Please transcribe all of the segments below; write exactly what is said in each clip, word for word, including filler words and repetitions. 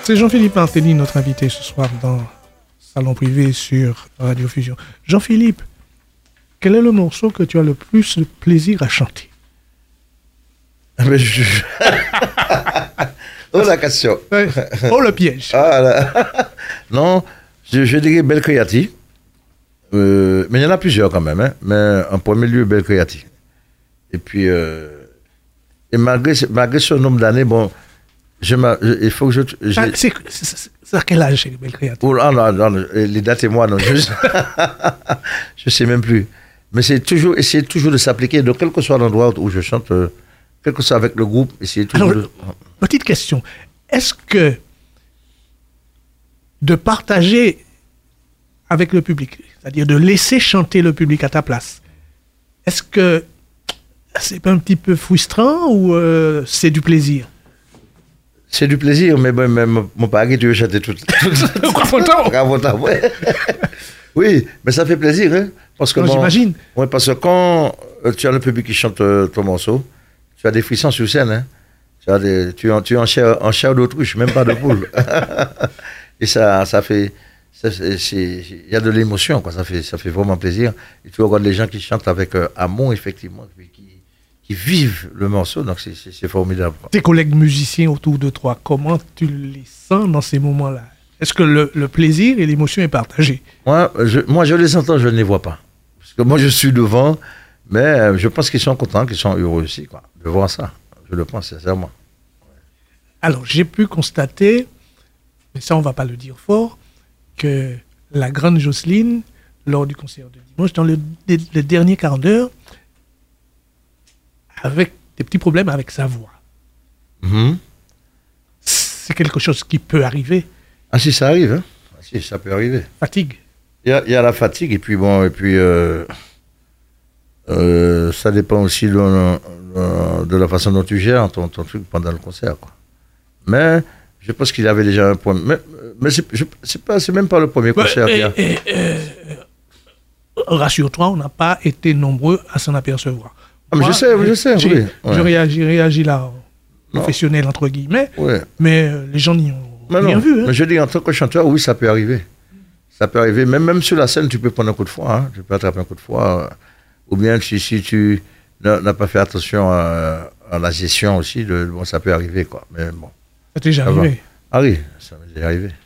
C'est Jean-Philippe Martelly, notre invité ce soir dans Salon Privé sur Radio Fusion. Jean-Philippe, quel est le morceau que tu as le plus de plaisir à chanter? Mais je... oh la question. Ouais. Oh le piège. Ah, là. Non, je, je dirais Belle Créati. Euh, mais il y en a plusieurs quand même. Hein. Mais en premier lieu, Belle Créati. Et puis, euh, et malgré, malgré ce nombre d'années, bon, je je, il faut que je. je... Ah, c'est, c'est, c'est à quel âge, Belle Créati? Oh, ah, non, non, les dates et moi, non. Je ne sais même plus. Mais c'est toujours, essayer toujours de s'appliquer, de quel que soit l'endroit où je chante, euh, quel que soit avec le groupe, essayer toujours Alors, de... Petite question. Est-ce que de partager avec le public, c'est-à-dire de laisser chanter le public à ta place, est-ce que c'est pas un petit peu frustrant ou euh, c'est du plaisir? C'est du plaisir, mais bon, même mon pari, tu veux chanter tout. Bravo, ouais. Oui, mais ça fait plaisir, hein, parce que non, bon, j'imagine. Ouais, parce que quand euh, tu as le public qui chante euh, ton morceau, tu as des frissons sur scène, hein. Tu as des, tu es, tu es en chair, en chair d'autruche, même pas de poule. Et ça, ça fait, il y a de l'émotion, quoi. Ça fait, ça fait vraiment plaisir. Et tu regardes les gens qui chantent avec euh, amour, effectivement, qui, qui vivent le morceau, donc c'est, c'est, c'est formidable, quoi. Tes collègues musiciens autour de toi, comment tu les sens dans ces moments-là? Est-ce que le, le plaisir et l'émotion est partagé? Moi je, moi, je les entends, je ne les vois pas. Parce que moi, je suis devant, mais je pense qu'ils sont contents, qu'ils sont heureux aussi, quoi, de voir ça. Je le pense sincèrement. Alors, j'ai pu constater, mais ça, on ne va pas le dire fort, que la grande Jocelyne, lors du concert de dimanche, dans le, le dernier quart d'heure, avec des petits problèmes avec sa voix. Mm-hmm. C'est quelque chose qui peut arriver. Ah si, ça arrive, hein. Ah, si, ça peut arriver. Fatigue. Il y a, il y a la fatigue, et puis bon, et puis euh, euh, ça dépend aussi de, de, de la façon dont tu gères ton, ton truc pendant le concert, quoi. Mais je pense qu'il avait déjà un point. Mais, mais c'est, je, c'est, pas, c'est même pas le premier concert. Ouais, et, et, euh, rassure-toi, on n'a pas été nombreux à s'en apercevoir. Ah, mais Moi, je sais, je sais, j'ai, oui. Ouais. Je réagis, réagis là, professionnel, non. Entre guillemets, ouais. Mais euh, les gens n'y ont mais rien non. vu. Hein. Mais je dis, en tant que chanteur, oui, ça peut arriver. Ça peut arriver. Même, même sur la scène, tu peux prendre un coup de foie. Hein. Tu peux attraper un coup de foie. Euh, ou bien, si, si tu n'as, n'as pas fait attention à, à la gestion aussi, de, bon, ça peut arriver, quoi. Mais bon. Ça t'est déjà ça arrivé? Ah oui, ça m'est déjà arrivé.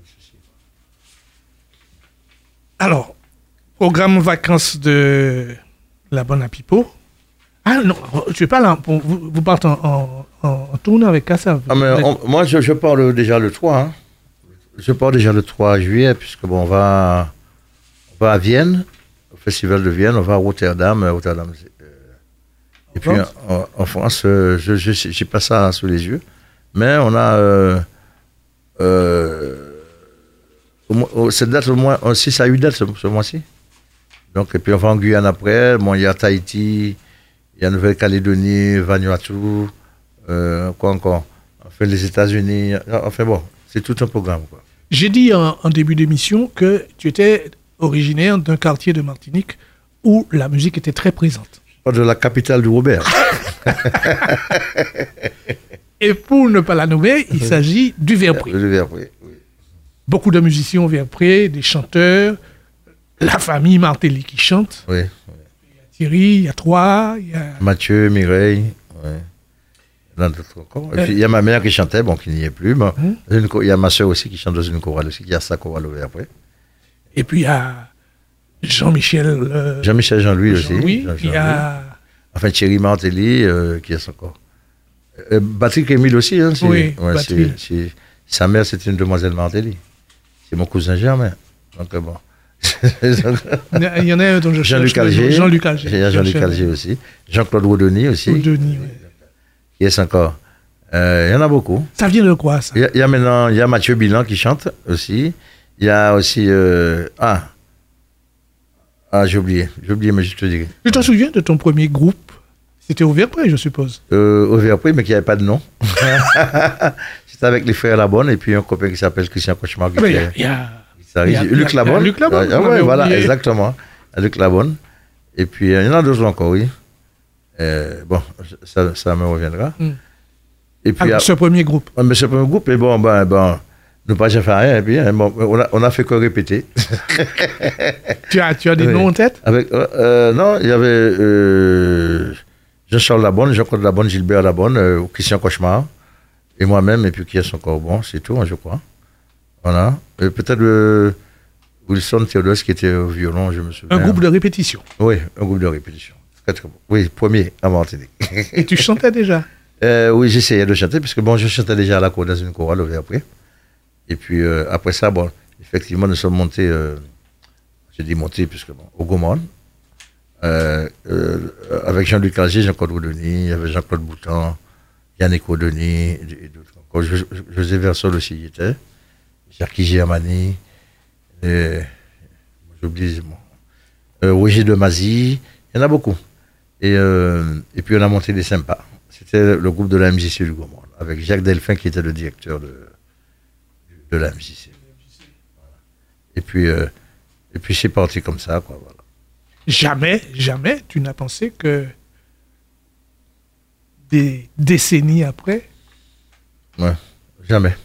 Alors, programme vacances de la Bonne à Pipo. Ah non, tu es pas là, vous, vous partez en, en, en tournée avec Kassav. Ah, mais on, moi, je, je pars le, déjà le trois. Hein. Je pars déjà le trois juillet, puisque bon, on va, on va à Vienne, au Festival de Vienne, on va à Rotterdam. Rotterdam euh, et puis en, en France, euh, je, je, j'ai pas ça sous les yeux. Mais on a euh, euh, au, cette date au moins six à huit dates ce, ce mois-ci. Donc, et puis on va en Guyane après. Bon, il y a Tahiti, il y a Nouvelle-Calédonie, Vanuatu, euh, quoi encore. Enfin, les États-Unis. Enfin bon, c'est tout un programme, quoi. J'ai dit en, en début d'émission que tu étais originaire d'un quartier de Martinique où la musique était très présente. Pas de la capitale du Robert. Et pour ne pas la nommer, il s'agit du Verpré. Du Verpré, oui. Beaucoup de musiciens au Verpré, des chanteurs, la famille Martelly qui chante. Oui. oui. Il y a Thierry, il y a toi, il y a... Mathieu, Mireille, oui. Et puis il y a ma mère qui chantait, bon, qui n'y est plus. Bon, hum. une, il y a ma soeur aussi qui chante dans une chorale aussi, qui a sa chorale au Verpré. Et puis il y a Jean-Michel... Euh... Jean-Michel Jean-Louis aussi. Oui, il y a... Enfin, Thierry Martelly, euh, qui est encore... Euh, Patrick Émile aussi, hein, c'est, oui, ouais, c'est, c'est, sa mère, c'était une demoiselle Martelly. C'est mon cousin Germain. Donc, bon. Il y en a un dont je Jean-Luc Alger. Jean-Luc Alger. Il y a Jean-Luc Alger aussi. Jean-Claude Rodoni aussi. Rodoni, oui. Qui est encore. Euh, il y en a beaucoup. Ça vient de quoi, ça? Il y a, il y a maintenant, il y a Mathieu Bilan qui chante aussi. Il y a aussi, euh, ah, ah, j'ai oublié, j'ai oublié, mais je te dirai. Tu t'en souviens de ton premier groupe? C'était au Verpré, je suppose. Euh, au Verpré, mais qui n'avait pas de nom. C'était avec les frères Labonne et puis un copain qui s'appelle Christian Cauchemar. Il y a, y a, y a Luc Labonne. Luc Labonne. Ah, ouais, voilà, oublié. Exactement. Luc Labonne. Et puis, il y en a d'autres encore, oui. Euh, bon, ça, ça me reviendra. Mm. Et puis, ah, à, ce premier groupe. Mais ce premier groupe, et bon, ben, ben Nous pas jamais fait rien, et puis hein, bon, on, a, on a fait que répéter. tu, as, tu as des oui. noms en tête? Avec, euh, euh, non, il y avait euh, Jean-Charles Labonne, Jean-Claude Labonne, Gilbert Labonne, euh, Christian Cauchemar, et moi-même, et puis qui est encore bon, c'est tout, hein, je crois. Voilà. Et peut-être euh, Wilson Théodose qui était au violon, je me souviens. Un groupe de répétition? Oui, un groupe de répétition. Très, très bon. Oui, premier à Martinique. Et tu chantais déjà? euh, Oui, j'essayais de chanter, parce que bon, je chantais déjà à la cour dans une chorale au après. Et puis euh, après ça, bon, effectivement, nous sommes montés, euh, j'ai dit montés, puisque bon, au Gaumont, euh, euh, avec Jean-Luc Alger, Jean-Claude Denis, il y avait Jean-Claude Boutan, Yannick Denis, et, et d'autres encore. José Versol aussi y était, Jacques Germani, j'oublie, bon, euh, Roger de Mazy, il y en a beaucoup. Et, euh, et puis on a monté des sympas. C'était le groupe de la M J C du Gaumont, avec Jacques Delphin qui était le directeur de. de la M J C. Voilà. Et puis, euh, et puis c'est parti comme ça, quoi, voilà. Jamais, jamais tu n'as pensé que des décennies après? Ouais, jamais.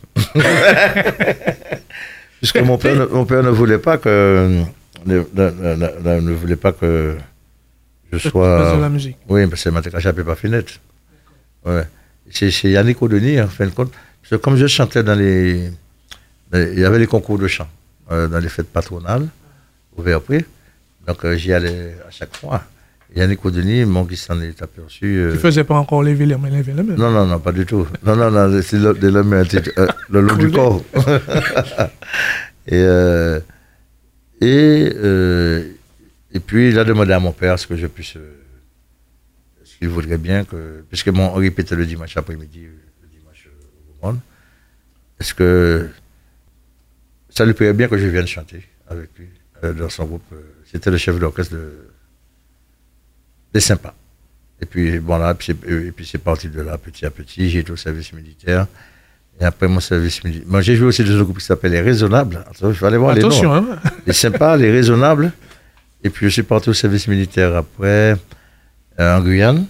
Puisque mon père, ne, mon père ne voulait pas que ne, ne, ne, ne voulait pas que je sois. De la musique. Oui, parce que c'est ma pas finette. Ouais. C'est, c'est Yannick Denis, en fin de compte. Parce que comme je chantais dans les il y avait les concours de chant euh, dans les fêtes patronales, au Verpré. Donc euh, j'y allais à chaque fois. Yannick Denis, mon qui s'en est aperçu. Euh... Tu ne faisais pas encore lever les mains, lever les mains? Non, non, non, pas du tout. Non, non, non, c'est le, de la main, euh, le long du corps. et, euh, et, euh, et puis il a demandé à mon père ce que je puisse. Euh, ce qu'il voudrait bien que. Puisque bon, on répétait le dimanche après-midi, le dimanche au monde. Est-ce que. Ça lui plairait bien que je vienne chanter avec lui euh, dans son groupe. C'était le chef d'orchestre de, des Sympas. Et puis, bon, là, puis et puis c'est parti de là, petit à petit. J'ai été au service militaire. Et après mon service militaire. Moi, j'ai joué aussi dans un groupe qui s'appelle Les Raisonnables. Attention, il fallait voir Attention, les noms. Hein. Les Sympas, Les Raisonnables. Et puis, je suis parti au service militaire après, euh, en Guyane.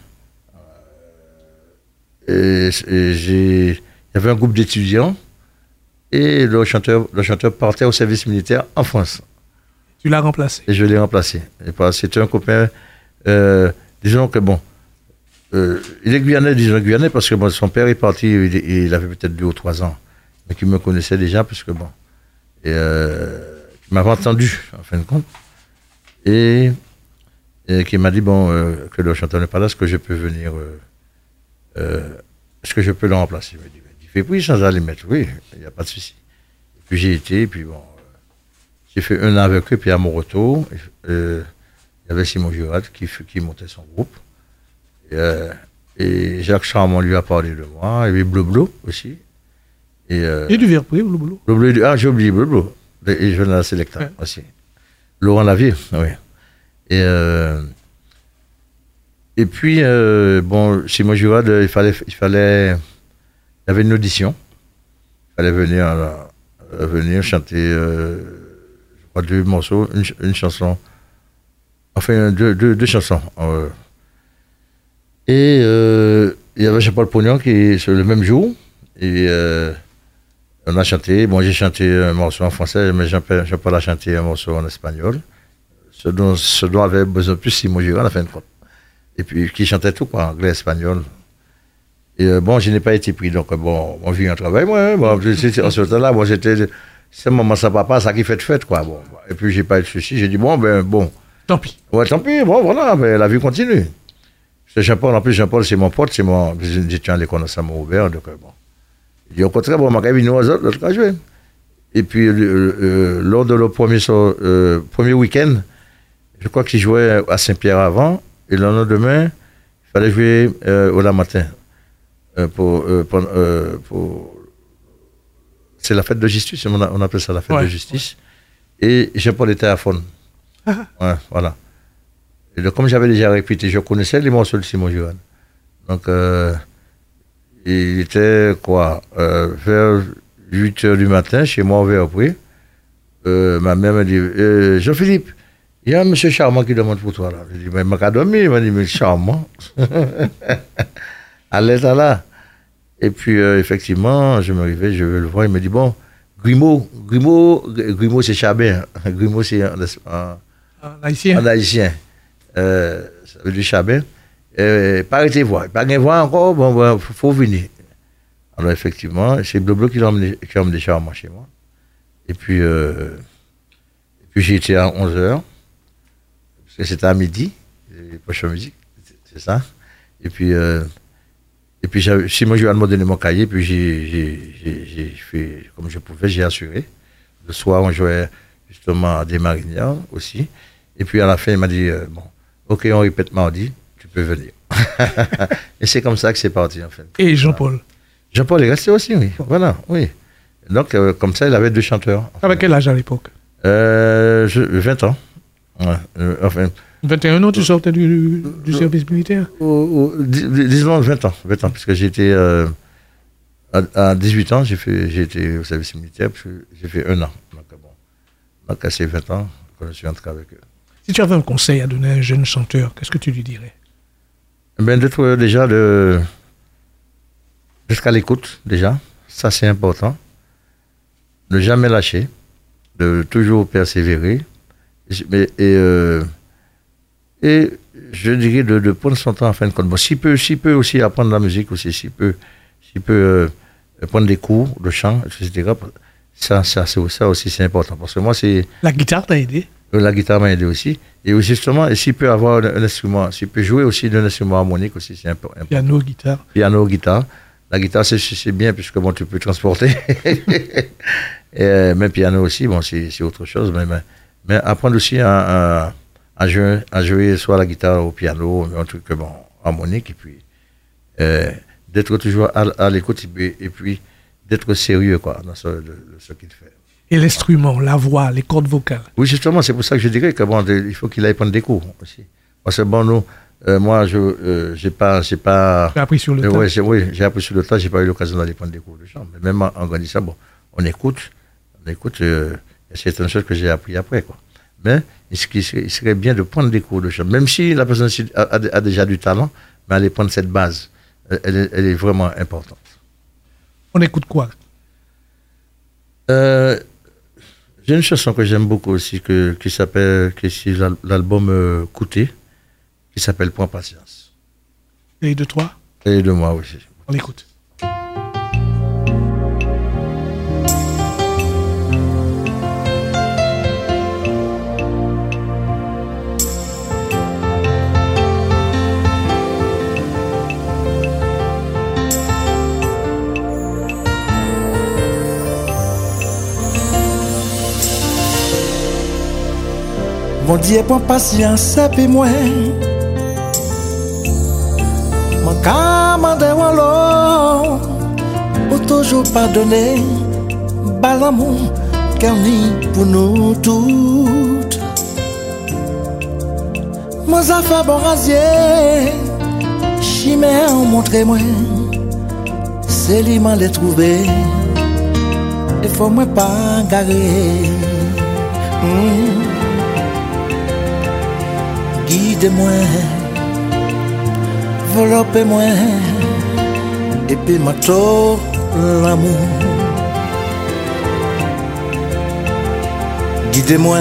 Et, et j'ai. Il y avait un groupe d'étudiants. Et le chanteur, le chanteur partait au service militaire en France. Tu l'as remplacé? Et je l'ai remplacé. Et c'était un copain, euh, disons que bon, euh, il est guyanais, disons guyanais, parce que bon, son père est parti, il, il avait peut-être deux ou trois ans, mais qui me connaissait déjà, parce que bon, et euh, il m'avait entendu, en fin de compte, et, et qui m'a dit, bon, euh, que le chanteur n'est pas là, est-ce que je peux venir, euh, euh, est-ce que je peux le remplacer? Il m'a dit, fait oui, sans aller mettre, oui, il n'y a pas de souci. Et puis j'ai été, puis bon, euh, j'ai fait un an avec eux, puis à mon retour, euh, il y avait Simon Girard qui, qui montait son groupe. Et, euh, et Jacques Charmant lui a parlé de moi, et puis Bleu Bleu aussi. Et, euh, et du Verpré, Bleu Bleu. Bleu Bleu, ah, j'ai oublié Bleu Bleu. Et Jonas Selecta ouais. aussi. Laurent Lavier, oui. Et, euh, et puis, euh, bon, Simon Girard, il fallait. Il fallait Il y avait une audition. Il fallait venir, euh, venir chanter, euh, je crois, deux morceaux, une, une chanson. Enfin, deux, deux, deux chansons. Euh. Et euh, il y avait Jean-Paul Pognon qui, sur le même jour, et euh, on a chanté. Bon, j'ai chanté un morceau en français, mais Jean-Paul, Jean-Paul a chanté un morceau en espagnol. Ce dont, ce dont avait besoin plus Simon Girard, à la fin de compte. Et puis, qui chantait tout, quoi, anglais, espagnol. Et euh, bon, je n'ai pas été pris, donc bon, on vit un travail, moi, bon, en ce temps-là, moi, j'étais, c'est maman, ça papa, ça qui fait de fête, quoi, bon. Et puis, j'ai pas eu de soucis, j'ai dit, bon, ben, bon. Tant pis. Ouais, tant pis, bon, voilà, ben, la vie continue. C'est Jean-Paul, en plus, Jean-Paul, c'est mon pote, c'est mon, j'étais à l'école de Saint-Maubert, donc bon. Il dit, au contraire, bon, ma cabine, nous, autres, l'autre cas, jouer. Et puis, euh, euh, lors de le premier, euh, premier week-end, je crois qu'il jouait à Saint-Pierre avant, et le lendemain, il fallait jouer euh, au la matin. Pour, euh, pour, euh, pour... C'est la fête de justice, on, a, on appelle ça la fête ouais, de justice. Ouais. Et Jean-Paul était à fond. Ah. Ouais, voilà. Et donc, comme j'avais déjà répété, je connaissais les morceaux de Simon Girard. Donc, euh, il était quoi euh, vers huit heures du matin, chez moi au Verpré. Euh, ma mère m'a dit euh, Jean-Philippe, il y a un monsieur charmant qui demande pour toi là. Je dis mais il m'a dormi, il m'a dit mais charmant. À l'état là. Et puis, euh, effectivement, je me réveille, je vais le voir, il me dit, bon, Grimaud, Grimaud, Grimaud c'est Chabin. Grimaud c'est en, en, en haïtien. En haïtien. Euh, ça veut dire Chabin. Euh, pas arrêter voir. Pas de voir encore, bon, bon, faut, faut venir. Alors effectivement, c'est Bleu qui l'a emmené, qui a emmené Charmant chez moi. Et puis, euh, et puis j'ai été à onze heures. Parce que c'était à midi. Les prochaines musiques, c'est ça. Et puis, euh, et puis si moi je lui ai demandé mon cahier, puis j'ai, j'ai, j'ai, j'ai fait comme je pouvais, j'ai assuré. Le soir, on jouait justement à des marinières aussi. Et puis à la fin, il m'a dit, euh, bon, ok, on répète mardi, tu peux venir. Et c'est comme ça que c'est parti en fait. Et Jean-Paul voilà. Jean-Paul est resté aussi, oui. Voilà, oui. Donc, euh, comme ça, il avait deux chanteurs. Avec quel âge à l'époque? euh, je, vingt ans. Ouais, euh, enfin, vingt et un ans, tu sortais du, du service militaire? euh, euh, Disons vingt ans, vingt ans, parce que j'ai été euh, à, à dix-huit ans, j'ai, fait, j'ai été au service militaire, parce que j'ai fait un an. Donc, bon, donc à ces vingt ans, quand je suis entré avec eux. Si tu avais un conseil à donner à un jeune chanteur, qu'est-ce que tu lui dirais? Ben, d'être euh, déjà de, d'être à l'écoute, déjà, ça c'est important. Ne jamais lâcher, de toujours persévérer. Et, et, euh, et je dirais de, de prendre son temps en fin de compte. Bon, s'il peut, s'il peut aussi apprendre la musique aussi, s'il peut, s'il peut euh, prendre des cours de chant, et cetera. Ça, ça, c'est, ça aussi c'est important. Parce que moi, c'est... La guitare t'a aidé? La guitare m'a aidé aussi. Et justement, et s'il peut avoir un, un instrument, s'il peut jouer aussi d'un instrument harmonique aussi, c'est important. Piano, guitare. Piano, guitare. La guitare, c'est, c'est bien puisque bon, tu peux transporter. Et, euh, mais piano aussi, bon, c'est, c'est autre chose. Mais, mais, mais apprendre aussi à, à, à, jouer, à jouer soit la guitare ou au piano, un truc bon, harmonique. Et puis, euh, d'être toujours à, à l'écoute et puis, et puis d'être sérieux quoi, dans ce, de, de ce qu'il fait. Et l'instrument, la voix, les cordes vocales. Oui, justement, c'est pour ça que je dirais que bon, de, il faut qu'il aille prendre des cours aussi. Parce que bon, nous, euh, moi, je euh, j'ai pas, j'ai pas. J'ai appris sur le euh, tas. Ouais, j'ai, oui, j'ai appris sur le tas. J'ai pas eu l'occasion d'aller prendre des cours de chant. Mais même en, en grandissant, bon, on écoute, on écoute. Euh, c'est une chose que j'ai appris après, quoi. Mais il serait, il serait bien de prendre des cours de chant, même si la personne a, a, a déjà du talent, mais aller prendre cette base, elle, est, elle est vraiment importante. On écoute quoi? Euh, J'ai une chanson que j'aime beaucoup aussi, que, qui s'appelle, qui est sur l'album euh, Couté, qui s'appelle Point Patience. Et de toi? Et de moi aussi. On écoute. Mon Dieu, prends patience, et moi. Mon commandé ou l'eau, ou toujours pardonner, bas l'amour, car ni pour nous toutes. Mon affaire bon rasier, chimère, montrez-moi, c'est lui m'en les trouver, il faut moi pas garer. Mm. Guide-moi, enveloppez-moi, et puis m'attends l'amour. Guidez-moi,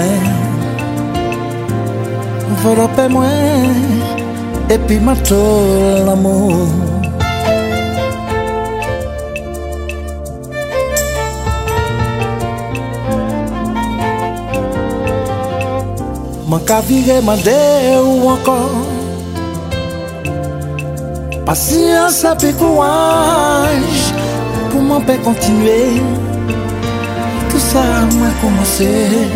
enveloppez-moi, et puis m'attends l'amour. Mon cavire m'a dit ou encore patience et courage pour m'en faire continuer. Tout ça m'a commencé.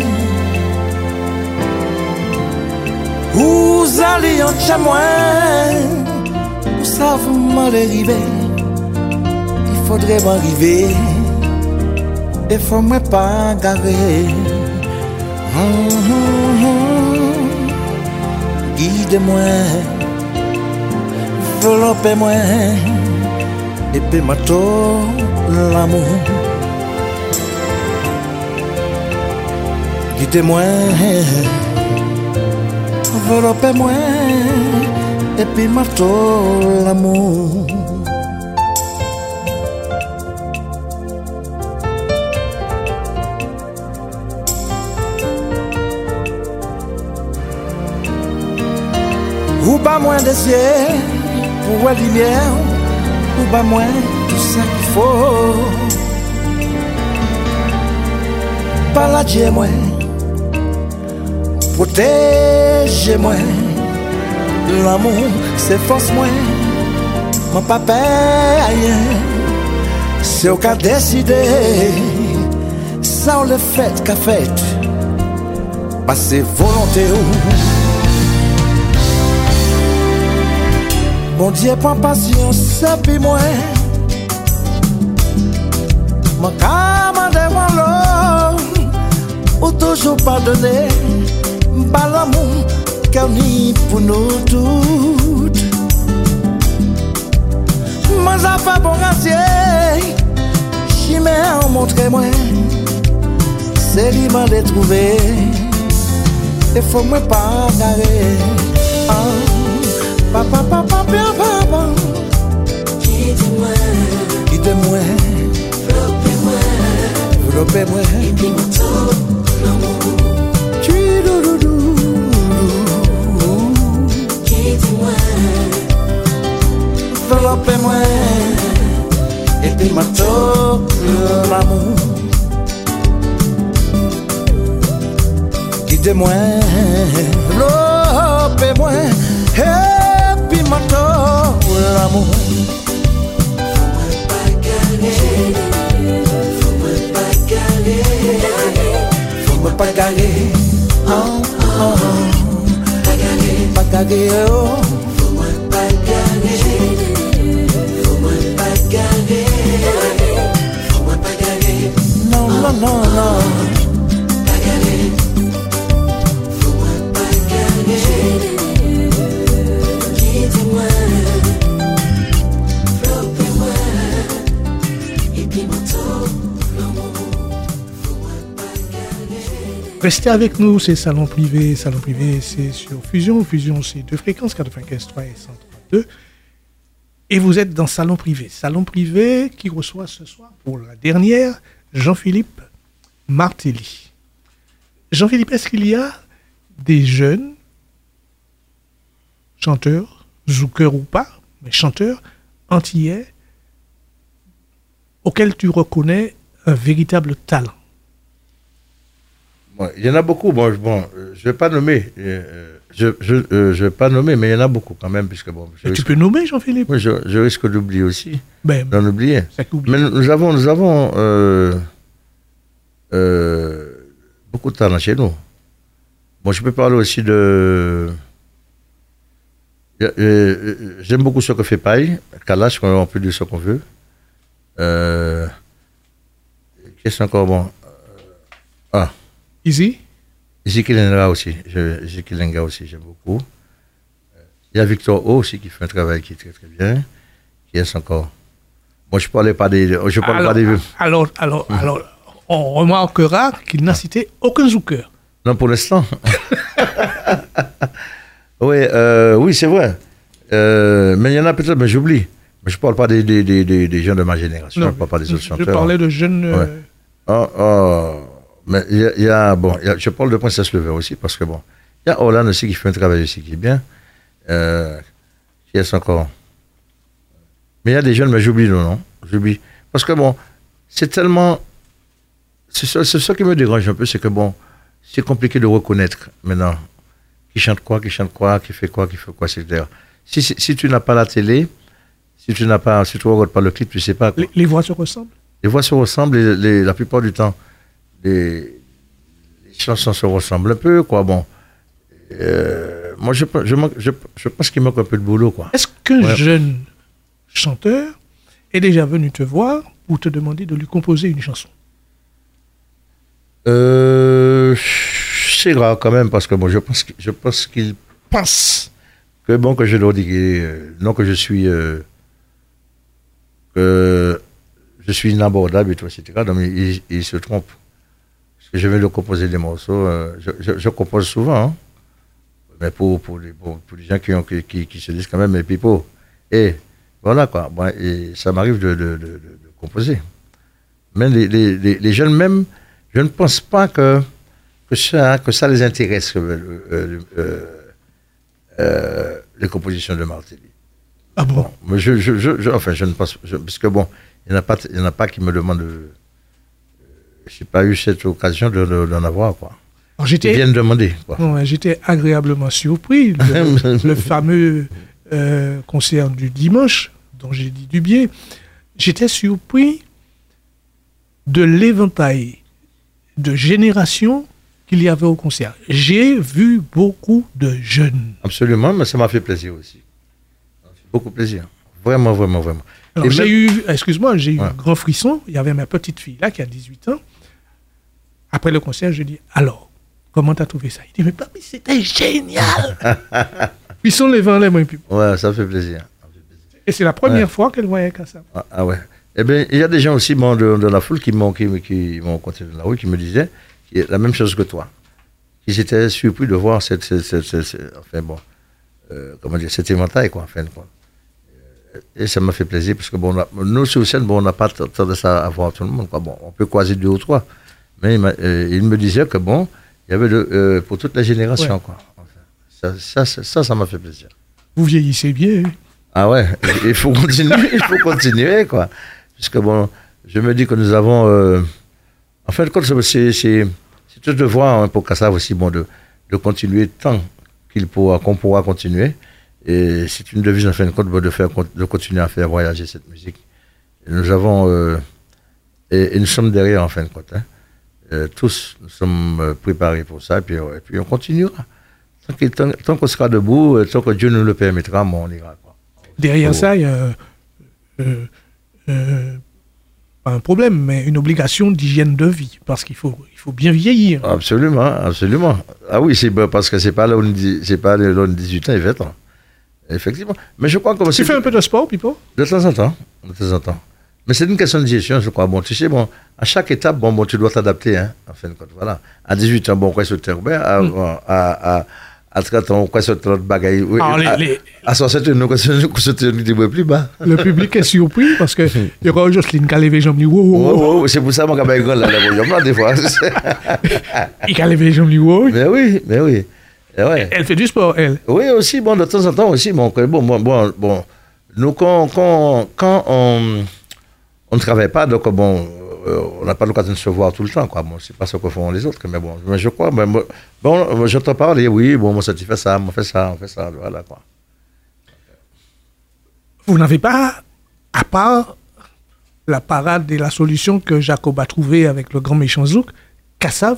Vous allez en chez moi, vous savez m'en arriver. Il faudrait m'arriver, il faut me pas garer. Mmh, guide-moi, enveloppez-moi, et puis m'attends l'amour. Guidez-moi, enveloppez-moi, et puis m'attends l'amour. pas moins d'essayer pour la lumière, ou pas moins tout ça qu'il faut. Paladez-moi, protégez-moi. L'amour, c'est force-moi. Mon papa, rien. C'est au cas décidé. Ça, on le fait qu'a fait. Passer volonté ou. Mon Dieu, prends patience, et puis moi. Mon camarade, mon l'homme. Ou toujours pardonner, pas l'amour qu'un ni pour nous toutes. Moi ça fait bon rasier, chimère montrez-moi, c'est l'immense de trouver, il faut me pas garder. Papa, papa, papa, papa, quittez-moi, quittez-moi, flopez-moi, flopez-moi, et puis mon tour. Enveloppez-moi et puis m'attends l'amour. Guidez-moi, enveloppez-moi et puis m'attends l'amour. Faut-moi pas galer, faut-moi pas galer, faut-moi pas galer, oh oh, pas galer, pas galer, oh. Faut-moi pas galer. Non, non, non, pas galer. Faut-moi pas galer. Quittez-moi, flopez-moi, et puis manteau, l'amour. Faut-moi pas galer. Restez avec nous, c'est Salon Privé. Salon Privé, c'est sur Fusion. Fusion, c'est deux fréquences, quatre-vingt-quinze trois et cent trois deux. Et vous êtes dans Salon Privé. Salon Privé qui reçoit ce soir, pour la dernière, Jean-Philippe Martelly. Jean-Philippe, est-ce qu'il y a des jeunes chanteurs, zoukeurs ou pas, mais chanteurs antillais, auxquels tu reconnais un véritable talent? Bon, il y en a beaucoup. Bon, bon je ne vais pas nommer. Euh, je je, euh, je vais pas nommer, mais il y en a beaucoup quand même. Puisque, bon, tu risque... peux nommer, Jean-Philippe? Oui, je, je risque d'oublier aussi. Ben, d'en oublier. Mais nous avons, nous avons euh, euh, beaucoup de talent chez nous. Bon, je peux parler aussi de... Euh, j'aime beaucoup ce que fait Paille, Kalash, on peut dire ce qu'on veut. Euh, Qu'est-ce encore bon? Ah. Easy? Easy Kilenga aussi. Easy Kilenga aussi, j'aime beaucoup. Il y a Victor O aussi qui fait un travail qui est très très bien. Qui est encore. Moi, je ne parlais pas des. Je parle alors, pas des. Alors, alors, mmh. alors, on remarquera qu'il n'a cité aucun zouker. Non, pour l'instant. oui, euh, oui, c'est vrai. Euh, mais il y en a peut-être, mais j'oublie. Mais je ne parle pas des, des, des, des, des gens de ma génération. Non, je ne parle pas des autres je chanteurs. Je parlais de jeunes. Ouais. Euh... Oh, oh. Mais il y, y a. Bon, y a, je parle de Princesse Levert aussi, parce que bon. Il y a Orlan aussi qui fait un travail aussi qui est bien. Euh, qui est encore. Mais il y a des jeunes, mais j'oublie le nom. J'oublie. Parce que bon, c'est tellement. C'est ça, c'est ça qui me dérange un peu, c'est que bon, c'est compliqué de reconnaître maintenant qui chante quoi, qui chante quoi, qui fait quoi, qui fait quoi, et cetera. Si, si, si tu n'as pas la télé, si tu n'as pas, si tu ne regardes pas le clip, tu ne sais pas quoi. Les, les voix se ressemblent? Les voix se ressemblent, les, les, la plupart du temps, les, les chansons se ressemblent un peu, quoi. Bon. Euh, moi, je, je, je, je pense qu'il manque un peu de boulot, quoi. Est-ce qu'un ouais. jeune chanteur est déjà venu te voir pour te demander de lui composer une chanson? Euh, c'est grave quand même, parce que bon, je pense, je pense qu'il pense que bon, que je leur dis euh, non, que je suis euh, que je suis inabordable et tout, et cetera. Donc il, il se trompe. Parce que je viens de composer des morceaux, euh, je, je, je compose souvent, hein, mais pour, pour, les, pour, pour les gens qui, ont, qui, qui, qui se disent quand même, mais pipo. Et voilà quoi, bon, et ça m'arrive de, de, de, de, de composer. Mais les, les, les, les jeunes même, je ne pense pas que, que, ça, que ça les intéresse. Euh, euh, euh, les compositions de Martelly. Ah bon, Bon, mais je, je, je, je- enfin, je ne pense, je, parce que bon, il n'y en a pas, il y en a pas qui me demandent. De, j'ai pas eu cette occasion de, de- d'en avoir, quoi. Alors, Ils j'étais, viennent demander, quoi. ouais, j'étais agréablement surpris. Le, le fameux euh, concert du dimanche, dont j'ai dit du bien, j'étais surpris de l'éventail de générations qu'il y avait au concert. J'ai vu beaucoup de jeunes. Absolument, mais ça m'a fait plaisir aussi. Ça m'a fait beaucoup plaisir. Vraiment, vraiment, vraiment. Alors, Et j'ai même- eu, excuse-moi, j'ai eu Ouais. un grand frisson. Il y avait ma petite fille là qui a dix-huit ans. Après le concert, je dis, alors, comment t'as trouvé ça? Il dit, mais papi, c'était génial. Ils sont les vents, les mains. puis- Ouais, ça fait plaisir. Ça fait plaisir. Et c'est la première Ouais. fois qu'elle voyait Kassav. Ah, ah ouais. Eh bien, il y a des gens aussi bon, de, de la foule qui m'ont, qui, qui m'ont compté dans la rue, qui me disaient qui est la même chose que toi. Ils étaient surpris de voir cette, cette, cette- cette- cette- enfin bon, euh, comment dire, cet éventail, quoi, en fin de compte. Et ça m'a fait plaisir, parce que bon, on a- nous, sur scène, bon, on n'a pas t- tendance à voir tout le monde, quoi. Bon, on peut croiser deux ou trois. Mais il, m'a- euh, il me disait que bon, il y avait de, euh, pour toute la génération, Ouais. quoi. Enfin, ça, ça, ça, ça, ça m'a fait plaisir. Vous vieillissez bien. hein. Ah ouais, il faut continuer, il faut continuer, quoi. Puisque bon, je me dis que nous avons, euh, en fin de compte, c'est, c'est, c'est un devoir hein, pour Kassav aussi, bon, de, de continuer tant qu'il pourra, qu'on pourra continuer. Et c'est une devise, en fin de compte, bon, de, faire, de continuer à faire voyager cette musique. Et nous avons, euh, et, et nous sommes derrière, en fin de compte. Hein. Euh, tous, nous sommes euh, préparés pour ça, et puis, ouais, et puis on continuera. Tant, qu'il- tant, tant qu'on sera debout, euh, tant que Dieu nous le permettra, bon, on ira, quoi. Derrière Oh. ça, il y a euh, euh, pas un problème, mais une obligation d'hygiène de vie, parce qu'il faut, il faut bien vieillir. Absolument, absolument. Ah oui, c'est bon, parce que c'est pas là où on dit, c'est pas là où on dit dix-huit ans et vingt ans. Effectivement. Mais je crois que Tu c'est fais un peu de sport, Pipo? de temps en temps, de temps en temps. Mais c'est une question de gestion, je crois. Bon, tu sais, bon, à chaque étape, bon, bon tu dois t'adapter, hein, en fin de compte. Voilà. À dix-huit ans, bon, quoi, sur terre, ben, à, à, à, à trente ans, quoi, sur l'autre bagaille. Oui, Alors, les- à, les- à soixante ans, quoi, sur le plus bas. Le public est surpris parce que il y aura Jocelyne qui a levé les jambes, dit, wow, wow, Oh, wow. oh, oh, c'est pour ça, mon gamin, là, là, bon, là, des fois. Il a levé les jambes, dit, wow. Mais oui, mais oui. Et ouais. Elle fait du sport, elle. Oui, aussi, bon, de temps en temps aussi, bon, que- bon, bon, bon, bon, nous, quand, quand, quand on on ne travaille pas, donc, bon, euh, on n'a pas l'occasion de se voir tout le temps, quoi. Bon, c'est pas ce que font les autres, mais bon, mais je crois, mais, bon, bon, j'entends parler, oui, bon, moi, ça, tu fais ça, on fait ça, on fait ça, voilà, quoi. Vous n'avez pas, à part la parade et la solution que Jacob a trouvée avec le grand méchant Zouk, Kassav,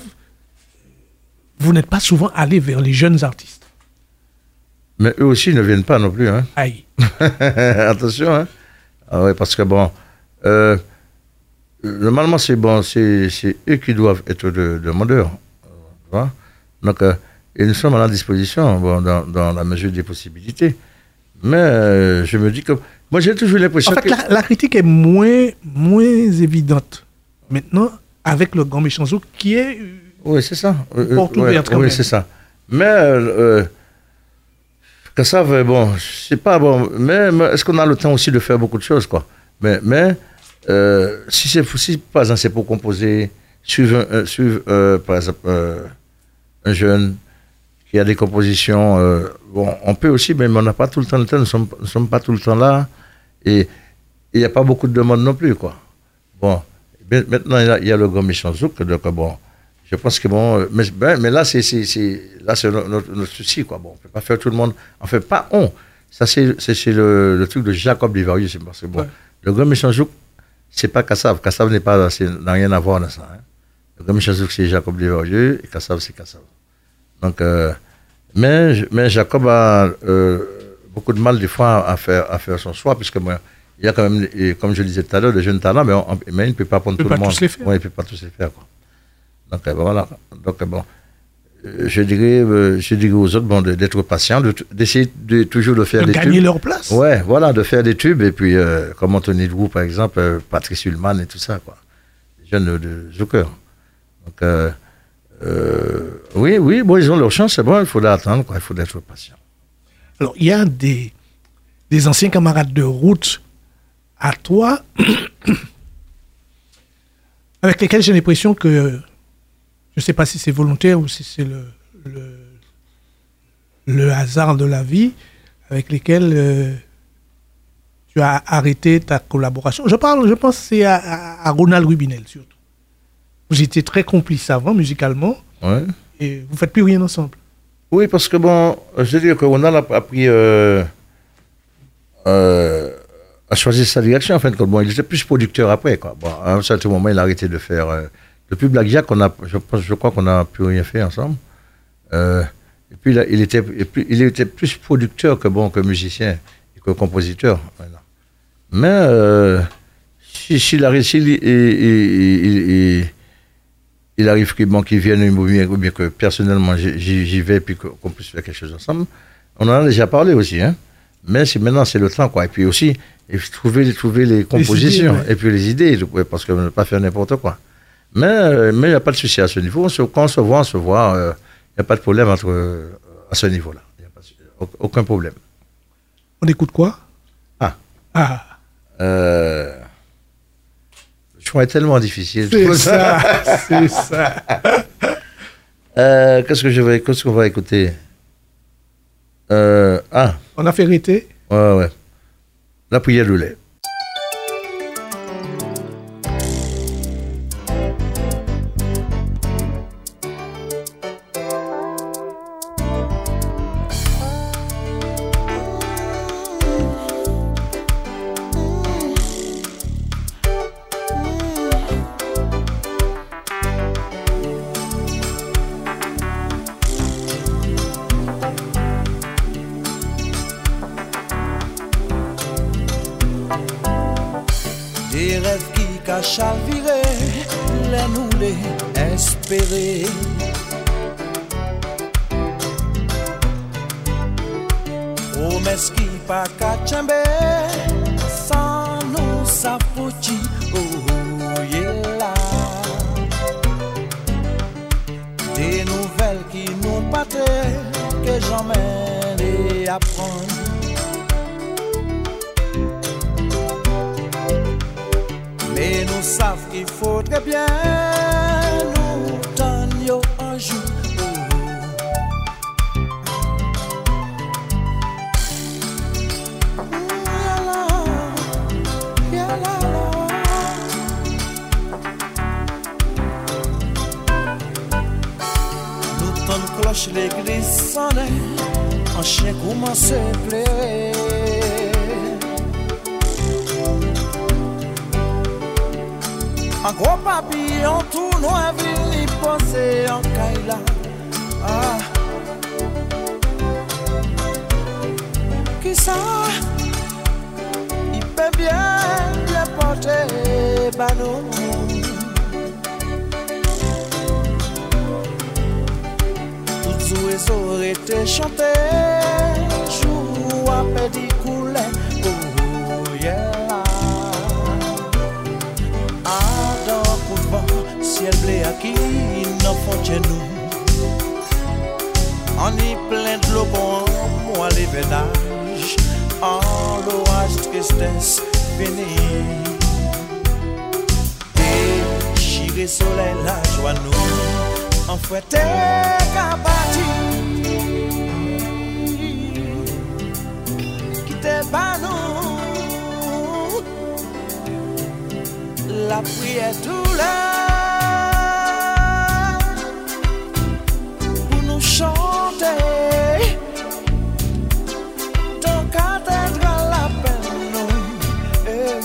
vous n'êtes pas souvent allé vers les jeunes artistes. Mais eux aussi ne viennent pas non plus, hein. Aïe. Attention, hein. Ah ouais, parce que bon, euh, normalement, c'est bon, c'est, c'est eux qui doivent être de- demandeurs. euh, tu vois. Donc, euh, et nous sommes à la disposition, bon, dans, dans la mesure des possibilités. Mais euh, je me dis que. Moi, j'ai toujours l'impression En fait, que. la, la critique est moins, moins évidente maintenant avec le grand méchant Zouk qui est. euh, Oui, c'est ça. Euh, euh, Porte ouais, ouverte quand oui, même. c'est ça. Mais. Euh, euh, que ça, euh, bon, c'est pas bon. Mais, mais est-ce qu'on a le temps aussi de faire beaucoup de choses, quoi? Mais, mais euh, si, c'est, si, par exemple, c'est pour composer, suivre, un- suivre euh, par exemple, euh, un jeune qui a des compositions, euh, bon, on peut aussi, mais on n'a pas tout le temps le temps, nous ne sommes, nous sommes pas tout le temps là. Et il n'y a pas beaucoup de demandes non plus, quoi. Bon, ben, maintenant, il y a, il y a le grand méchant Zouk, donc bon. Je pense que bon, euh, mais, ben, mais là, c'est, c'est, c'est, là, c'est notre, notre- notre souci, quoi. Bon, on ne peut pas faire tout le monde. En fait, pas on. Ça, c'est, c'est, c'est le, le truc de Jacob Livarieux, c'est parce que bon, Ouais. le grand méchant Zouk, c'est pas Kassav. Kassav n'est pas, c'est, n'a rien à voir dans ça. Hein. Le grand méchant Zouk, c'est Jacob Livarieux et Kassav, c'est Kassav. Donc, euh, mais, mais Jacob a euh, beaucoup de mal, des fois, à faire, à faire son choix, puisque moi, il y a quand même, et comme je le disais tout à l'heure, des jeunes talents, mais, on- mais il ne peut pas prendre Il peut tout pas le monde. tous les faire. Ouais, il ne peut pas tous les faire, quoi. Donc, euh, voilà. Donc, euh, bon, euh, je dirais, euh, je dirais aux autres bon, de- d'être patients, de, d'essayer de, toujours de faire de des gagner tubes. leur place. Ouais, voilà, de faire des tubes, et puis, euh, comme Anthony Drou, par exemple, euh, Patrice Ullman et tout ça, quoi. Les jeunes de, de Zucker. Donc, euh, euh, oui, oui, bon, ils ont leur chance, c'est bon, il faut l'attendre, quoi, il faut être patient. Alors, il y a des, des anciens camarades de route à toi avec lesquels j'ai l'impression que, je ne sais pas si c'est volontaire ou si c'est le, le, le hasard de la vie, avec lesquels euh, tu as arrêté ta collaboration. Je parle, je pense, c'est à, à, à Ronald Rubinel surtout. Vous étiez très complices avant, musicalement, Ouais. et vous ne faites plus rien ensemble. Oui, parce que bon, je veux dire que Ronald a, a pris, euh, euh, a choisi sa direction en fin de compte. Bon, il était plus producteur après, quoi. Bon, à un certain moment, il a arrêté de faire. Euh, depuis Black Jack, on a, je, pense, je crois qu'on n'a plus rien fait ensemble. Euh, et puis, là, il était, et puis, il était plus producteur que bon, que musicien et que compositeur. Voilà. Mais euh, si, s'il arrive, s'il, il, il, il, il, il arrive qu'il bon, qu'il vienne ou bien, ou bien que personnellement j'y, j'y vais puis qu'on puisse faire quelque chose ensemble, on en a déjà parlé aussi, hein. Mais c'est, maintenant c'est le temps, quoi. Et puis aussi, et puis trouver, trouver les compositions les idées, ouais. Et puis les idées, parce qu'on ne peut pas faire n'importe quoi. Mais il mais n'y a pas de souci à ce niveau. Quand on se voit, on se voit, il euh, n'y a pas de problème entre, euh, à ce niveau-là. Il n'y a pas de, aucun problème. On écoute quoi? Ah. Ah. Euh, le choix est tellement difficile. C'est ça, c'est ça. Euh, qu'est-ce que je vais, qu'est-ce qu'on va écouter? Euh, ah. On a fait arrêter. Ouais, ouais. La prière de lait. Des rêves qui cachent à virer, les nous les espérer. Promesses qui pas qu'à chamber, sans nous s'appouti, oh yeah là. Des nouvelles qui nous battaient, que j'emmène et apprendre. Mais nous savons qu'il faudrait bien nous donner un jour. Nous tendons cloche l'église sonnait, un chien commence à pleurer. Un gros papillon tout noir vini poser en Kaila. Ah. Qui ça? Il peut bien, bien porter banon. Toutes les auraient été chantées, jour à petit coulet. Oh yeah. Ciel blé à qui n'en font chez nous. On y plein de l'eau pour moi les vénages. En l'orage tristesse fini. Déchiré soleil la joie nous. En fouetté cabati. Quittez pas nous. La prière tout là. Chanter ton cathédrale à peine nous. Eh.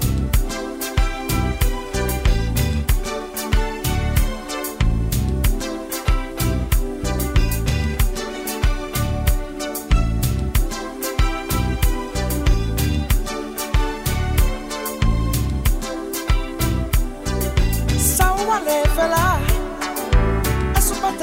Ça ou aller faire là, à ce matin.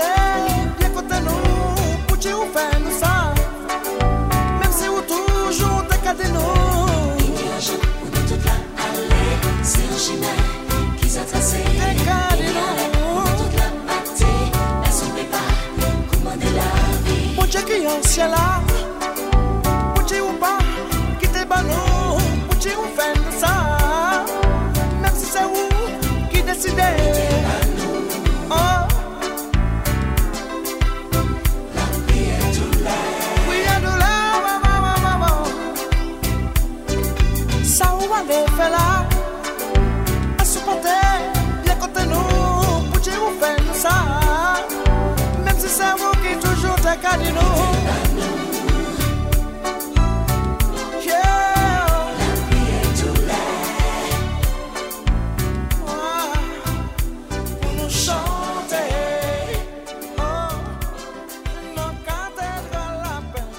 Ou fait nous ça, même si vous toujours décadez nous. Il y a un jour où nous toute la allée, c'est un chemin qui s'est tracé. Décadez nous, toute la bâtie, elle s'en fait pas, commander la vie. Pour Dieu qui est en ciel là, pour Dieu ou pas, quittez pas nous, pour Dieu ou fait nous ça, même si c'est vous qui décidez. Oh.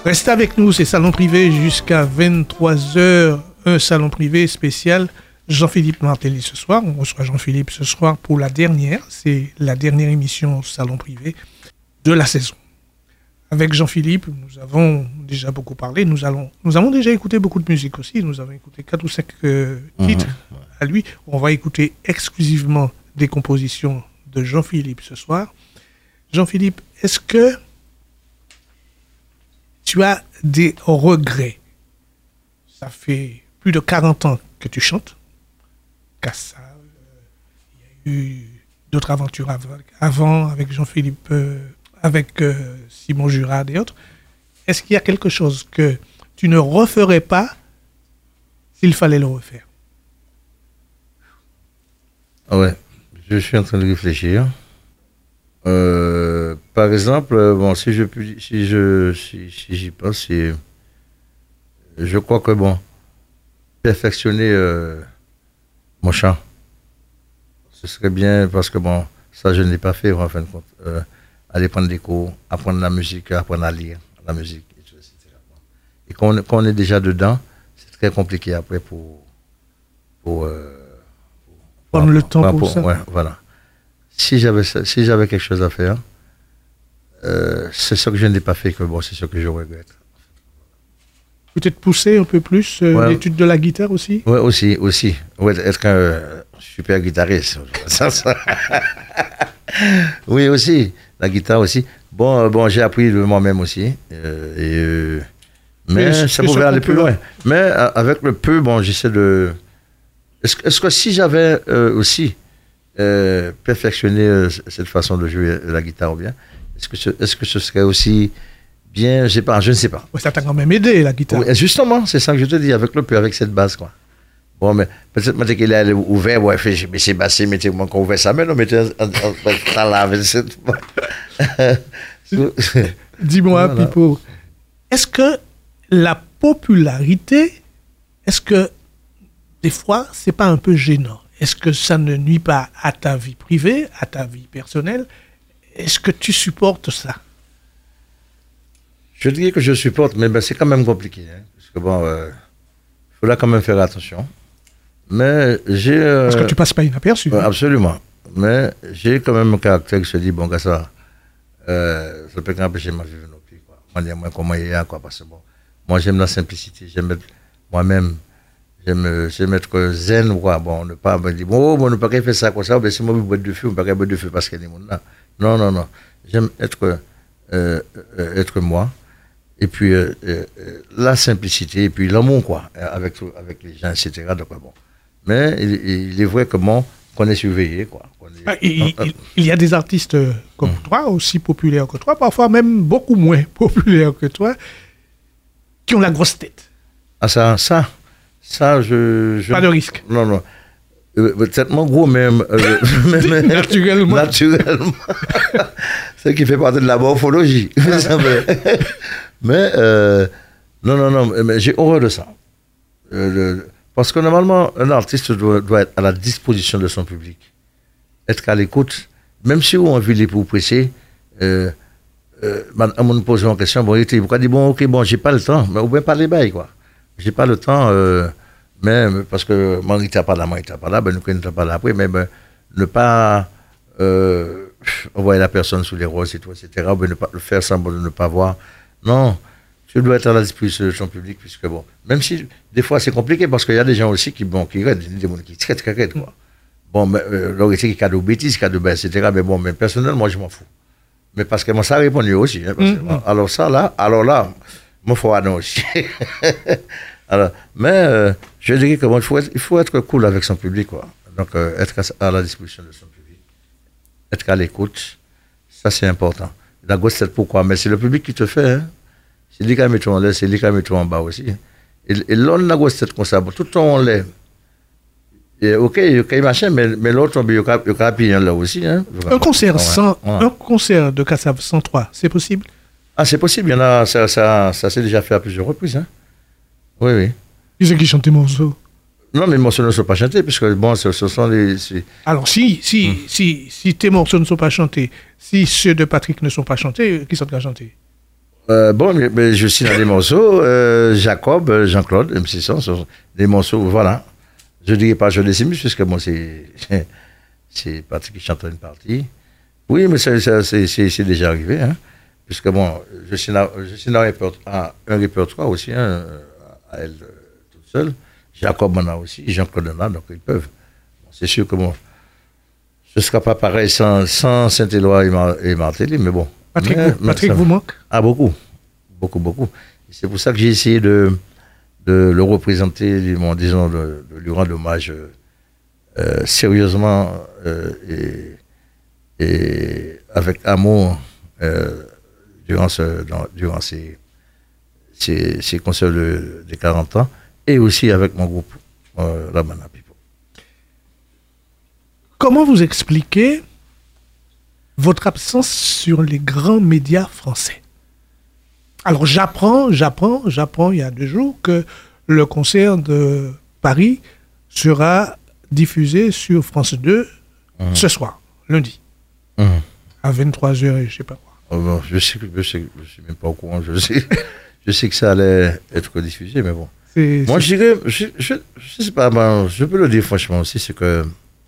Restez avec nous, c'est Salon Privé jusqu'à vingt-trois heures, un salon privé spécial Jean-Philippe Martelly ce soir. On reçoit Jean-Philippe ce soir pour la dernière, c'est la dernière émission Salon Privé de la saison. Avec Jean-Philippe, nous avons déjà beaucoup parlé, nous, allons, nous avons déjà écouté beaucoup de musique aussi, nous avons écouté quatre ou cinq euh, titres mmh. à lui. On va écouter exclusivement des compositions de Jean-Philippe ce soir. Jean-Philippe, est-ce que tu as des regrets? Ça fait plus de quarante ans que tu chantes. Cassa, il euh, y a eu d'autres aventures av- avant avec Jean-Philippe, euh, avec euh, Simon Jurade et autres. Est-ce qu'il y a quelque chose que tu ne referais pas s'il fallait le refaire? Ouais, je suis en train de réfléchir. Euh, par exemple, bon, si je puis, si je, si, si j'y pense, c'est, je crois que bon, perfectionner euh, mon chant, ce serait bien parce que bon, ça je ne l'ai pas fait en fin de compte. Euh, aller prendre des cours, apprendre la musique, apprendre à lire la musique, et tout, et cetera. Et quand on, quand on est déjà dedans, c'est très compliqué après pour pour, euh, pour prendre le temps pour, pour ça. Ouais, voilà. Si j'avais, si j'avais quelque chose à faire, euh, c'est ce que je n'ai pas fait, que bon, c'est ce que je regrette. Peut-être pousser un peu plus euh, ouais. l'étude de la guitare aussi? Oui, aussi, aussi. Ouais, être un euh, super guitariste. ça, ça. Oui, aussi. La guitare aussi. Bon, euh, bon j'ai appris de moi-même aussi. Euh, et, euh, mais, mais ça pouvait aller plus loin. loin. Mais euh, avec le peu, bon, j'essaie de... Est-ce, est-ce que si j'avais euh, aussi... Euh, perfectionner euh, cette façon de jouer la guitare bien, est-ce que ce, est-ce que ce serait aussi bien, je sais pas, je ne sais pas. Ouais, ça t'a quand même aidé la guitare. Oui, justement, c'est ça que je te dis, avec le peu, avec cette base quoi. Bon, mais peut-être maintenant qu'il est ouvert, ouais, fait, mais c'est bassé, mettez moi qu'on ouvert ça, mais non, mettez ça là, dis-moi, voilà. Pipo, est-ce que la popularité, est-ce que des fois c'est pas un peu gênant? Est-ce que ça ne nuit pas à ta vie privée, à ta vie personnelle? Est-ce que tu supportes ça? Je dirais que je supporte, mais ben, c'est quand même compliqué. Hein, parce que bon, il euh, faudra quand même faire attention. Mais j'ai... Euh, parce que tu passes pas inaperçu. Euh, absolument. Mais j'ai quand même un caractère qui se dit, bon, gars, ça, euh, ça peut empêcher ma vie non plus. Quoi. Moi, moi, comment il y a, quoi, parce que bon, moi, j'aime la simplicité, j'aime être moi-même. J'aime, j'aime être zen, quoi. Bon, ne pas me dire, bon, on ne peut pas faire ça comme ça, mais si moi, je bois de feu, on ne peut pas boire de feu parce qu'il y a des gens là. Non, non, non. J'aime être, euh, être moi. Et puis, euh, euh, la simplicité, et puis l'amour, quoi, avec, avec les gens, et cetera. Donc, bon. Mais il, il est vrai que bon, qu'on est surveillé, quoi. Qu'on est, ah, il, il, il y a des artistes comme hum. toi, aussi populaires que toi, parfois même beaucoup moins populaires que toi, qui ont la grosse tête. Ah, ça, ça. Ça, je, je... Pas de risque. Non, non. Euh, peut-être mon gros, même. Euh, même naturellement. Naturellement. Ce qui fait partie de la morphologie. mais, euh, non, non, non. Mais j'ai horreur de ça. Euh, le, parce que normalement, un artiste doit, doit être à la disposition de son public. Être à l'écoute. Même si on a envie de pour presser, euh, euh, on me pose une question. Bon, il dit, bon, ok, bon, j'ai pas le temps. Mais on peut pas les bails, quoi. J'ai pas le temps, euh, mais parce que moi, il n'était pas là, moi, il n'était pas là, ben, nous, il n'était pas là après, mais ben, ne pas euh, envoyer la personne sous les roses, et tout, et cetera, ben, ne pas le faire semblant de ne pas voir. Non, tu dois être à la disposition de ton public, puisque bon, même si des fois c'est compliqué, parce qu'il y a des gens aussi qui, bon, qui raident, des gens qui très, très raident, quoi. Bon, mais, euh, leur été qui a de bêtises, qui a de ben, et cetera, mais bon, mais personnellement, moi, je m'en fous. Mais parce que moi, ça a répondu aussi, hein, parce que, mm-hmm. alors ça, là, alors là, il faut aller aussi. Alors, mais euh, je dirais que bon, il, faut être, il faut être cool avec son public, quoi. Donc, euh, être à la disposition de son public, être à l'écoute, ça c'est important. La grosse tête, pourquoi? Mais c'est le public qui te fait. Hein. C'est lui qui a mis tout en l'air, c'est lui qui a mis tout en bas aussi. Hein. Et, et l'autre, la grosse tête comme ça, bon, tout le temps en l'air. Et ok, il y a machin, mais, mais l'autre, il y a un là aussi. Hein. Un concert, sans, ouais. un concert de Kassav cent trois, c'est possible? Ah, c'est possible, il y en a, ça, ça, ça s'est déjà fait à plusieurs reprises. Hein. Oui, oui. Qui c'est qui chante tes morceaux? Non, mais les morceaux ne sont pas chantés, puisque bon, ce, ce sont les... C'est... Alors, si, si, hum. si, si tes morceaux ne sont pas chantés, si ceux de Patrick ne sont pas chantés, qui sont à chanter? Euh, bon, mais, mais je signe dans des morceaux. Euh, Jacob, euh, Jean-Claude, M six cents, sont des morceaux, voilà. Je ne dirais pas je les émus, puisque bon, c'est, c'est Patrick qui chante une partie. Oui, mais ça, ça, c'est, c'est, c'est déjà arrivé, hein. Puisque bon, je signe dans, je signe dans un, répertoire, un répertoire aussi, hein, à elle euh, toute seule. Jacob en a aussi, Jean-Claude en a, donc ils peuvent. Bon, c'est sûr que bon, ce ne sera pas pareil sans, sans Saint-Éloi et, Mar- et Martelly, mais bon. Patrick, mais, vous, Patrick mais ça, vous manque? Ah, beaucoup. Beaucoup, beaucoup. Et c'est pour ça que j'ai essayé de, de le représenter, disons, de, de lui rendre hommage euh, sérieusement euh, et, et avec amour euh, durant, ce, dans, durant ces, ces, ces concerts de, de quarante ans et aussi avec mon groupe, euh, la Banana People. Comment vous expliquez votre absence sur les grands médias français? Alors j'apprends, j'apprends, j'apprends il y a deux jours que le concert de Paris sera diffusé sur France deux mmh. ce soir, lundi, mmh. à vingt-trois heures et je sais pas quoi. Oh bon, je sais que je sais, je suis même pas au courant. Je sais, je sais que ça allait être diffusé, mais bon. C'est, Moi, c'est... je dirais, je, je, je sais pas, ben, je peux le dire franchement aussi, c'est que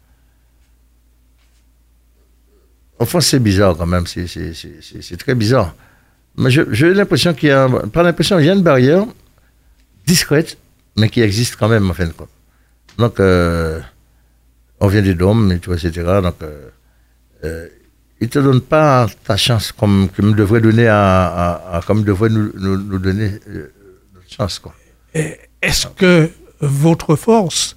enfin, c'est bizarre quand même, c'est, c'est, c'est, c'est, c'est très bizarre. Mais je, j'ai l'impression qu'il y a, pas l'impression, il y a une barrière discrète, mais qui existe quand même, en fin de compte. Donc, euh, on vient des dômes, et tout, et cetera. Donc, euh, euh, ils ne te donnent pas ta chance comme ils devraient donner à, à, à comme ils devraient nous, nous, nous donner euh, notre chance, quoi. Est-ce que votre force,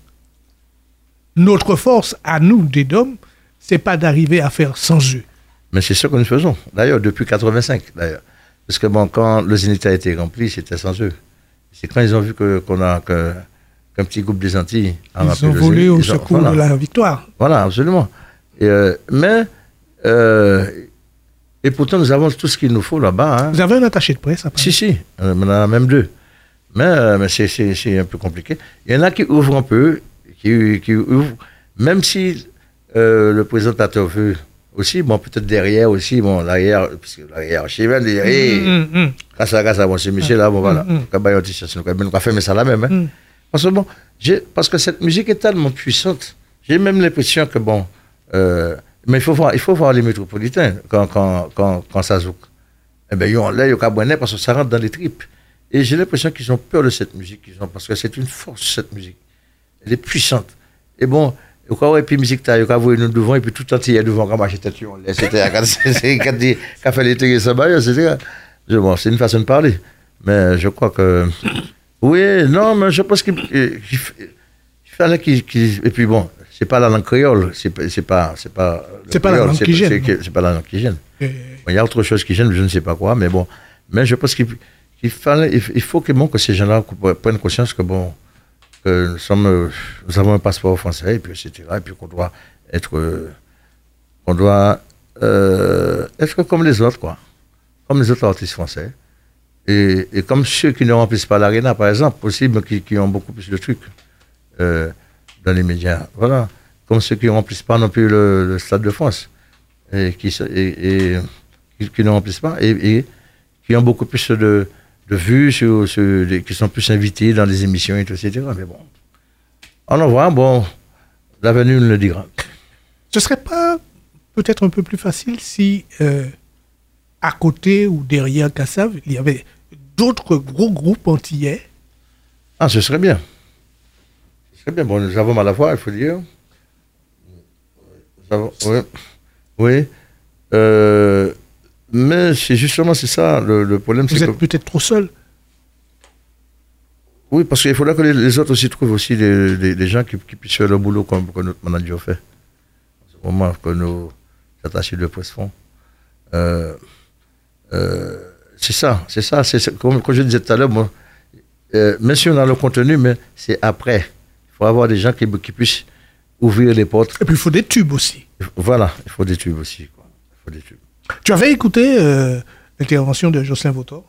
notre force à nous, des dômes, c'est pas d'arriver à faire sans eux? Mais c'est ce que nous faisons, d'ailleurs, depuis quatre-vingt-cinq, d'ailleurs. Parce que bon, quand le Zénith a été rempli, c'était sans eux. C'est quand ils ont vu que, qu'on a que, qu'un petit groupe des Antilles a ils ont volé au secours voilà. de la victoire. Voilà, absolument. Et, euh, mais euh, et pourtant nous avons tout ce qu'il nous faut là-bas. Hein. Vous avez un attaché de presse après? Si si, on en a même deux. Mais, euh, mais c'est, c'est, c'est un peu compliqué. Il y en a qui ouvrent un peu, qui, qui ouvrent, même si euh, le présentateur veut. Aussi, bon, peut-être derrière aussi, bon, l'arrière, parce que l'arrière, je vais dire, hé, grâce à, grâce à, bon, c'est monsieur là, bon, voilà, on va faire ça là même, hein. Parce que bon, j'ai, parce que cette musique est tellement puissante, j'ai même l'impression que bon, euh, mais il faut voir, il faut voir les métropolitains quand, quand, quand, quand ça zouk. Eh ben, ils ont l'air, ils ont bonnet parce que ça rentre dans les tripes. Et j'ai l'impression qu'ils ont peur de cette musique, qu'ils ont, parce que c'est une force, cette musique. Elle est puissante. Et bon, et puis musique ta yo ka voyer nous devant et puis tout entier devant quand marcher tête on laisse c'était c'est quand dit qu'a fait les trucs ça va c'est bon c'est une façon de parler mais je crois que oui non mais je pense qu'il il fallait qu'il et puis bon c'est pas la langue créole c'est c'est pas c'est pas c'est pas la langue qui gêne c'est pas la langue qui gêne il y a autre chose qui gêne je ne sais pas quoi mais bon mais je pense qu'il il fallait il faut que bon que ces gens-là prennent conscience que bon que nous, sommes, nous avons un passeport français, et puis et cetera, et puis qu'on doit être, euh, qu'on doit, euh, être comme les autres, quoi. Comme les autres artistes français. Et, et comme ceux qui ne remplissent pas l'Arena, par exemple, possible, qui, qui ont beaucoup plus de trucs euh, dans les médias. Voilà. Comme ceux qui ne remplissent pas non plus le, le Stade de France, et qui, et, et, qui, qui ne remplissent pas, et, et qui ont beaucoup plus de de vues sur, sur des, qui sont plus invités dans des émissions et tout, et cetera. Mais bon, on en voit, bon, l'avenir nous le dira. Ce serait pas peut-être un peu plus facile si, euh, à côté ou derrière Kassav, il y avait d'autres gros groupes antillais? Ah, ce serait bien. Ce serait bien. Bon, nous avons mal à voir, il faut dire. Nous avons, oui. Oui. Euh, Mais c'est justement c'est ça le, le problème. Vous c'est êtes que... peut-être trop seul. Oui, parce qu'il faudra que les, les autres aussi trouvent aussi des, des, des gens qui, qui puissent faire le boulot comme que notre manager fait. Au moment que nos attachés de presse font. Euh, euh, c'est ça, c'est ça. C'est, c'est, comme, comme je disais tout à l'heure, moi, euh, même si on a le contenu, mais c'est après. Il faut avoir des gens qui, qui puissent ouvrir les portes. Et puis il faut des tubes aussi. Voilà, il faut des tubes aussi. Quoi. Il faut des tubes. Tu avais écouté euh, l'intervention de Jocelyn Vautor?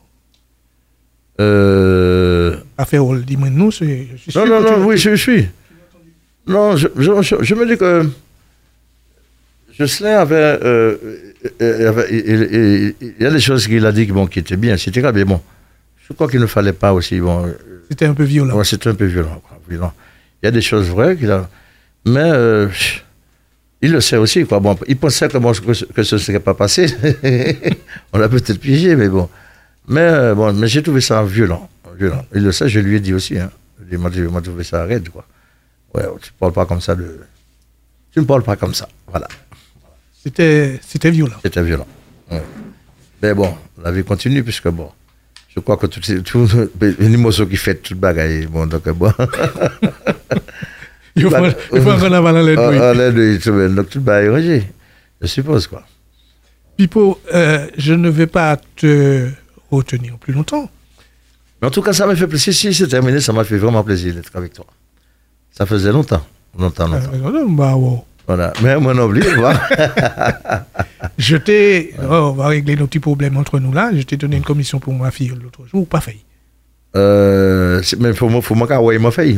Euh... Affaire dis-moi nous, c'est. Je non, non, non, oui, je suis. Non, je, je, je, je me dis que Jocelyn avait, euh, euh, avait- il, il- il- il y a des choses qu'il a dit qui, bon, qui étaient bien, et cetera. Mais bon, je crois qu'il ne fallait pas aussi. Bon, euh, C'était un peu violent. ouais, c'était un peu violent, quoi, violent. Il y a des choses vraies qu'il a, mais euh, il le sait aussi, quoi. Bon, il pensait que, bon, que, ce- que ce ne serait pas passé. On l'a peut-être piégé, mais bon. Mais euh, bon, mais j'ai trouvé ça violent, violent. Il le sait, je lui ai dit aussi. Hein. Il m'a dit- il m'a trouvé ça raide, quoi. Ouais, tu ne parles pas comme ça de. Tu ne parles pas comme ça, voilà. C'était, c'était violent. C'était violent. Ouais. Mais bon, la vie continue, puisque bon, je crois que tout, tout une émotion qui fait toute bagaille, bon, donc bon. Il faut, Bah, il faut en avoir dans les Ah, douilles. ah, là, de- tout- donc tout bagaille rangé, je suppose, quoi. Pipo, euh, je ne vais pas te retenir plus longtemps. Mais en tout cas, ça m'a fait plaisir. Si c'est terminé, ça m'a fait vraiment plaisir d'être avec toi. Ça faisait longtemps, longtemps, longtemps. Euh, non, non, bah, wow. Voilà. Mais moi non plus, voilà. Je t'ai. Oh, on va régler nos petits problèmes entre nous là. Je t'ai donné une commission pour ma fille l'autre jour, pas failli. Euh, c'est- mais faut moi, faut moi qu'à il m'a fait.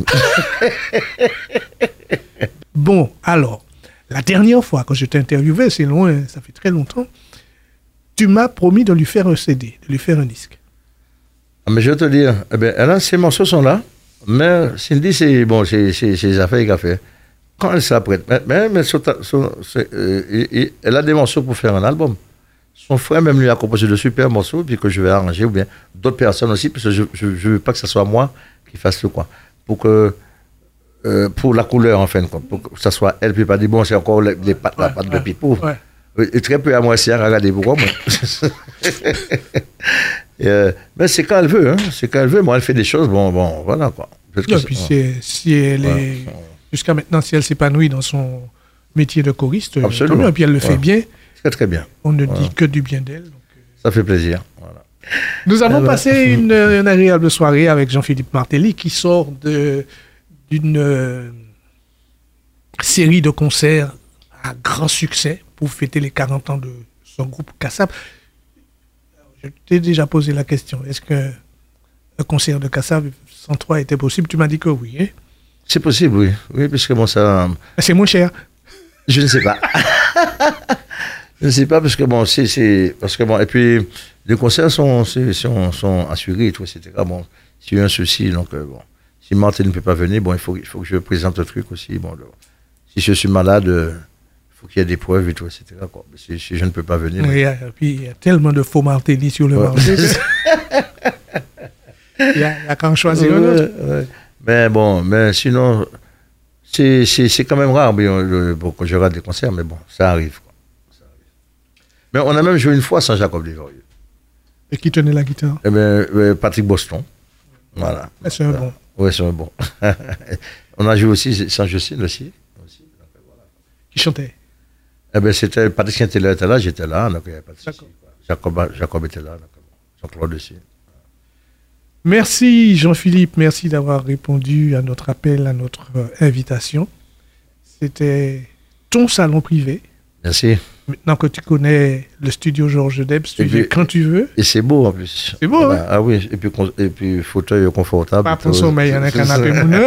Bon, alors, la dernière fois que je t'ai interviewé, c'est loin, ça fait très longtemps, tu m'as promis de lui faire un C D, de lui faire un disque. Ah, mais je vais te dire, eh ben, là, ces morceaux sont là, mais Cindy, c'est bon, c'est c'est- c'est les affaires qu'elle a fait. Quand elle s'apprête, mais, mais, mais son- son- c'est, euh, il- il- elle a des morceaux pour faire un album. Son frère même lui a composé de super morceaux, puis que je vais arranger, ou bien d'autres personnes aussi, parce que je ne veux pas que ce soit moi qui fasse le quoi. Pour que, euh, pour la couleur, en fin de compte, pour que ça soit elle, puis pas dire, bon, c'est encore les, les pattes, la Ouais, patte de ouais, Pipo. ouais. Et très peu à moi, c'est à regarder pourquoi, moi. Et, euh, mais c'est quand elle veut, hein. C'est quand elle veut. Moi, elle fait des choses, bon, bon, voilà, quoi. Parce que Et c'est- puis c'est- si elle Ouais. est. Jusqu'à maintenant, si elle s'épanouit dans son métier de choriste, euh, Absolument. tant mieux. Et puis elle le fait Ouais. bien, c'est très bien. on ne Voilà. dit que du bien d'elle. donc, euh. Ça fait plaisir. Voilà. Nous allons Ah bah. passer une, une agréable soirée avec Jean-Philippe Martelly qui sort de, d'une euh, série de concerts à grand succès pour fêter les quarante ans de son groupe Kassab. Je t'ai déjà posé la question, est-ce que le concert de Kassab sans toi était possible? Tu m'as dit que oui. Hein? C'est possible, oui. Oui, puisque bon, ça. Mais c'est moins cher. Je ne sais pas. Je ne sais pas, parce que bon, c'est. c'est- Parce que bon, et puis, les concerts sont, c'est- sont, sont assurés et tout, et cetera. Bon, s'il y a un souci, donc, euh, bon. Si Martin ne peut pas venir, bon, il faut, il faut que je présente le truc aussi. Bon, le- si je suis malade, euh, il faut qu'il y ait des preuves et tout, et cetera. Quoi. Si, si je ne peux pas venir. Et, euh, puis il y a tellement de faux Martelly sur le Ouais. marché. Il y a, il y a qu'à en choisir un autre. Ouais, ouais. Mais bon, mais sinon, c'est, c'est, c'est quand même rare bien, le- pour que je rate des concerts, mais bon, ça arrive, quoi. Ça arrive. Mais on a même joué une fois sans Jacob Desvarieux. Et qui tenait la guitare? Eh bien, euh, Patrick Boston. Voilà. Ah, c'est un bon. Oui, c'est un bon. On a joué aussi sans Jocelyne aussi. aussi. Donc, voilà. Qui chantait. Eh bien, c'était, Patrick était là, était là, j'étais là, donc il n'y avait pas de souci. D'accord. quoi. Jacob, Jacob était là, donc bon, Jean-Claude aussi. Merci Jean-Philippe, merci d'avoir répondu à notre appel, à notre euh, invitation. C'était ton salon privé. Merci. Maintenant que tu connais le studio Georges Debs, tu Et viens puis- quand tu veux. Et c'est beau en plus. C'est beau, Voilà. Ah oui, et puis, con- et puis fauteuil confortable. Pas pour tout. sommeil, il y en a un canapé mouneux.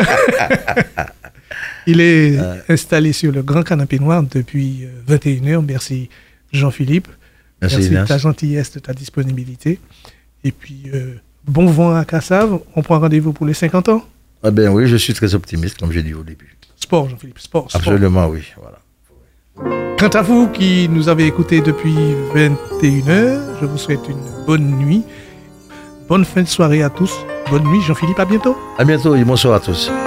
Il est installé sur le grand canapé noir depuis euh, vingt et une heures. Merci Jean-Philippe. Merci, Merci de Ignace. ta gentillesse, de ta disponibilité. Et puis, euh, bon vent à Kassav. On prend rendez-vous pour les cinquante ans. Ah ben oui, je suis très optimiste, comme j'ai dit au début. Sport, Jean-Philippe, sport, sport. Absolument, oui. Voilà. Quant à vous qui nous avez écoutés depuis vingt et une heures, je vous souhaite une bonne nuit. Bonne fin de soirée à tous. Bonne nuit, Jean-Philippe, à bientôt. À bientôt et bonsoir à tous.